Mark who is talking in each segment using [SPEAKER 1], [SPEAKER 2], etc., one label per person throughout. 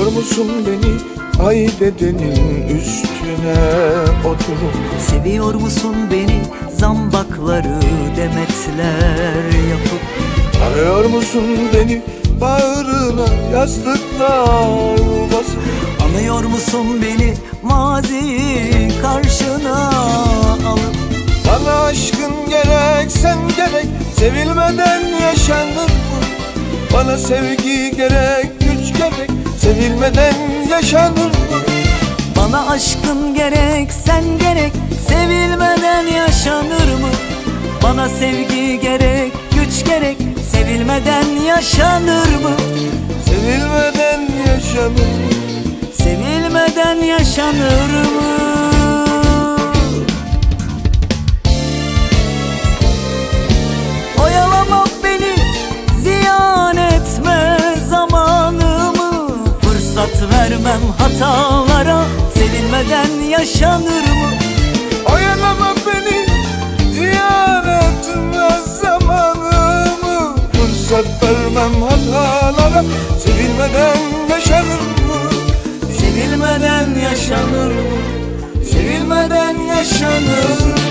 [SPEAKER 1] Seviyor musun beni ay dedenin üstüne oturup?
[SPEAKER 2] Seviyor musun beni zambakları demetler yapıp?
[SPEAKER 1] Arıyor musun beni bağrına yastıklar basıp?
[SPEAKER 2] Anıyor musun beni maziyi karşına alıp?
[SPEAKER 1] Bana aşkın gerek, sen gerek, sevilmeden yaşanır mı? Bana sevgi gerek, güç gerek, sevilmeden yaşanır mı?
[SPEAKER 2] Bana aşkın gerek, sen gerek, sevilmeden yaşanır mı? Bana sevgi gerek, güç gerek, sevilmeden yaşanır mı?
[SPEAKER 1] Sevilmeden yaşanır mı?
[SPEAKER 2] Sevilmeden yaşanır mı? Oyalama beni, ziyan etme zamanımı. Fırsat vermem hatalara, sevilmeden yaşanır mı?
[SPEAKER 1] Oyalama beni, ziyan etme zamanımı. Fırsat vermem hatalara, sevilmeden yaşanır mı?
[SPEAKER 2] Sevilmeden yaşanır mı? Sevilmeden yaşanır mı?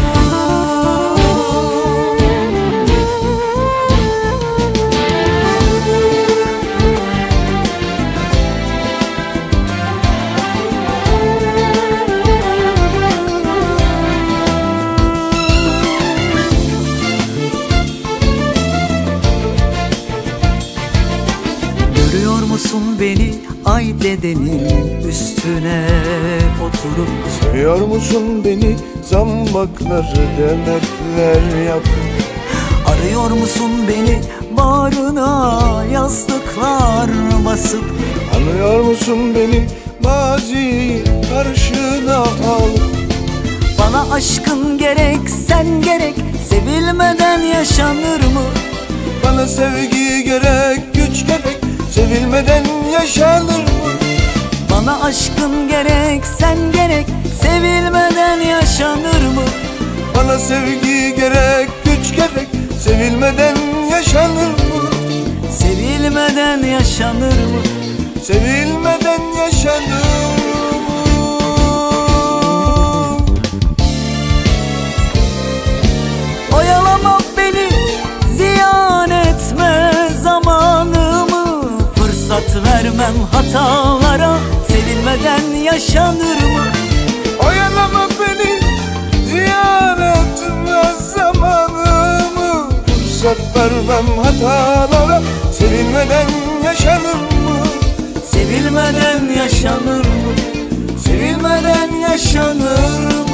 [SPEAKER 2] Görüyor musun beni ay dedenin üstüne oturup?
[SPEAKER 1] Seviyor musun beni zambakları demetler yapıp?
[SPEAKER 2] Arıyor musun beni bağrına yastıklar basıp?
[SPEAKER 1] Anıyor musun beni maziyi karşına alıp?
[SPEAKER 2] Bana aşkın gerek, sen gerek, sevilmeden yaşanır mı?
[SPEAKER 1] Bana sevgi gerek, güç gerek, sevilmeden yaşanır mı?
[SPEAKER 2] Bana aşkın gerek, sen gerek, sevilmeden yaşanır mı?
[SPEAKER 1] Bana sevgi gerek, güç gerek, sevilmeden yaşanır mı?
[SPEAKER 2] Sevilmeden yaşanır mı?
[SPEAKER 1] Sevilmeden yaşanır mı?
[SPEAKER 2] Oyalama beni, ziyan etme zamanımı. Fırsat vermem hatalara, sevilmeden yaşanır mı?
[SPEAKER 1] Oyalama beni, ziyan etme zamanımı. Fırsat vermem hatalara, sevilmeden yaşanır mı?
[SPEAKER 2] Sevilmeden yaşanır mı? Sevilmeden yaşanır mı?